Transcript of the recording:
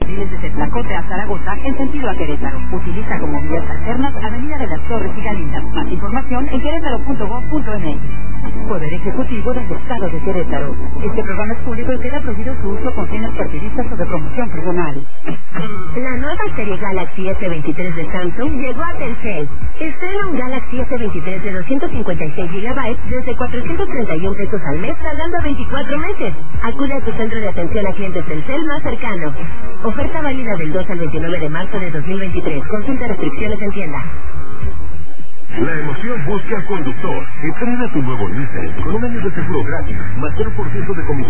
carriles desde Tlacote a Zaragoza en sentido a Querétaro. Utiliza como vías alternas Avenida de las Torres y Galinas. Más información en querétaro.gov.mx. Poder Ejecutivo del Estado de Querétaro. Este programa es público y queda prohibido su uso con fines partidistas o de promoción personal. La nueva serie Galaxy S23 de Samsung llegó a Telcel. Estrena un Galaxy S23 de 256 GB desde 431 pesos al mes, pagando 24 meses. Acude a tu centro de atención a clientes Telcel más cercano. Oferta válida del 2 al 29 de marzo de 2023. Consulta restricciones en tienda. La emoción busca conductor. Estrena tu nuevo Nissan con un año de seguro gratis, más 0% de comisión.